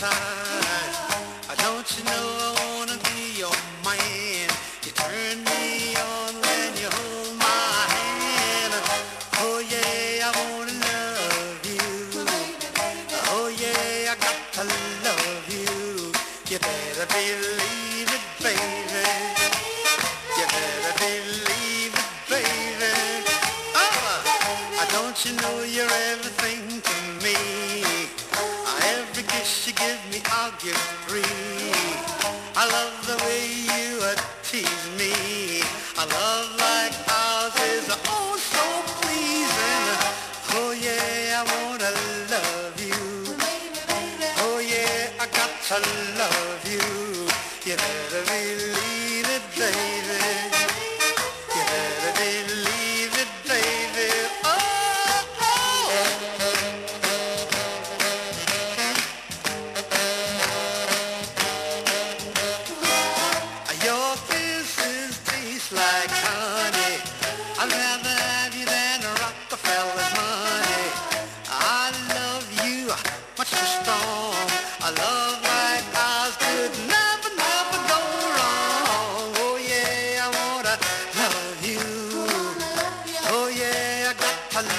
side. Don't you know I wanna be your man? You turn me on when you hold my hand. Oh yeah, I wanna love you. Oh yeah, I got to love you. You better believe it, baby. You better believe it, baby. Don't you know you're everything to me? Every kiss you give me, I'll give free. I love the way you tease me. A love like ours is oh so pleasing. Oh yeah, I wanna love you. Oh yeah, I got to love